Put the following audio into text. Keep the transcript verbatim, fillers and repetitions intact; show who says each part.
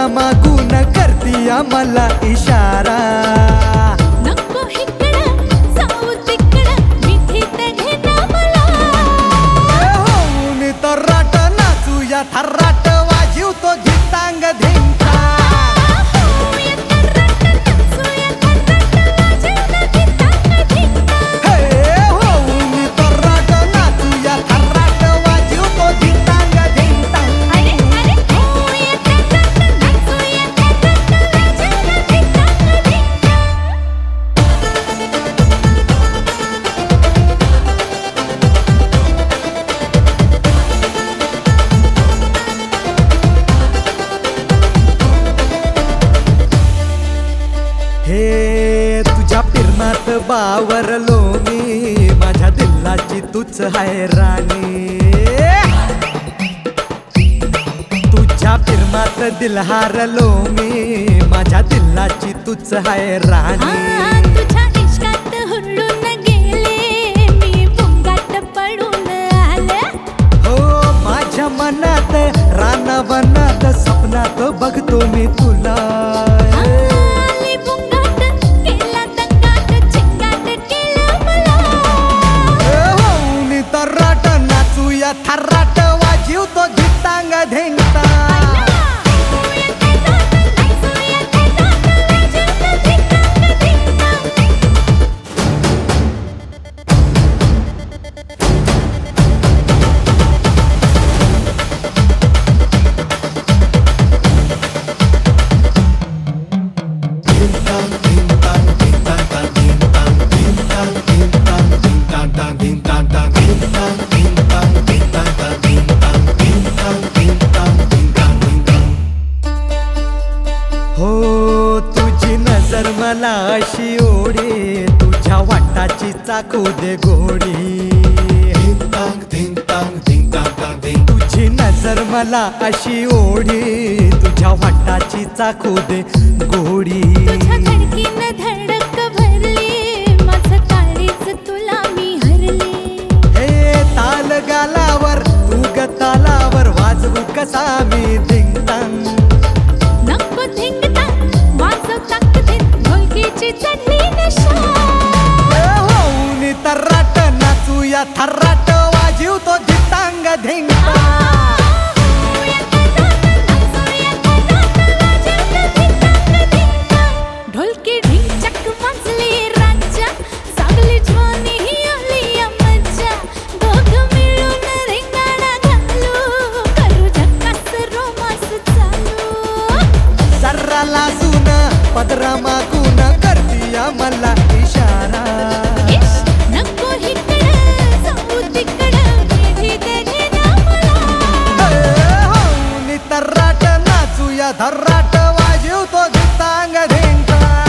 Speaker 1: पदरा मागून करतीया मला इशारा.
Speaker 2: नको इकडं जाऊ तिकडं मिठीत घे ना मला.
Speaker 1: होऊन तर राट नाचूया थर्राट वाजवतो धिंतांग धिंता.
Speaker 2: होऊया थर्राट नाचूया थर्राट वाजवतो धिंतांग धिंता.
Speaker 1: हे होऊन तर राट नाचूया थर्राट वाजवतो धिंतांग धिंता.
Speaker 2: अरे अरे होऊया थर्राट नाचूया थर्राट वाजवतो धिंतांग धिंता.
Speaker 1: हे तुझ्या पिरणात बावरलो मी, माझ्या दिलाची तूच हाय राणी. तुझ्या पिरणात दिल हारलो मी, माझ्या दिलाची तूच हाय राणी.
Speaker 2: आ, तुझ्या इश्कात हुरळून गेले मी, भुंगात पडून आले.
Speaker 1: हो माझ्या मनात रानावनात स्वप्नात बघतो मी तुला.
Speaker 2: आली भुंगात केला दंगात चिंगाट केलं मला.
Speaker 1: होऊन तर राट नाचूया थर्राट वाजवतो धिंतांग धिंता.
Speaker 2: होऊया थर्राट नाचूया थर्राट वाजवतो धिंतांग धिंता.
Speaker 1: हो तुझी नजर मला अशी ओढे, तुझ्या वाटाची चाकू दे गोडी. तुझी नजर मला अशी ओढे, तुझ्या वाटाची चाकू दे गोडी.
Speaker 2: तुझ्या धडकीनं धडक भरली, माझं काळीज तुला मी हरली.
Speaker 1: हे ताल गालावर तू ग तालावर वाजवू कसा मी धिंगतांग.
Speaker 2: नको धिंगता वाजव ताकदीत ढोलकीची चढली नशा.
Speaker 1: होऊन तर्राट नाचूया थर्राट वाजवतो धिंतांग धिंगता.
Speaker 2: होऊया थर्राट नाचूया थर्राट वाजवतो धिंतांग धिंता. ढोलकी ढिंचक वाजली राजा, सागली ज्वानी ही आली या मजा. दोघं मिळून रिंगाणा घालू, करू झक्कास रोमांस चालू.
Speaker 1: सर्रा लाजून पदरा मागून करतीया मला इशारा.
Speaker 2: इश नको इकडं जाऊ तिकडं मिठीत घे ना मला.
Speaker 1: होऊन तर्राट नाचूया थर्राट वाजवतो धिंतांग धिंता.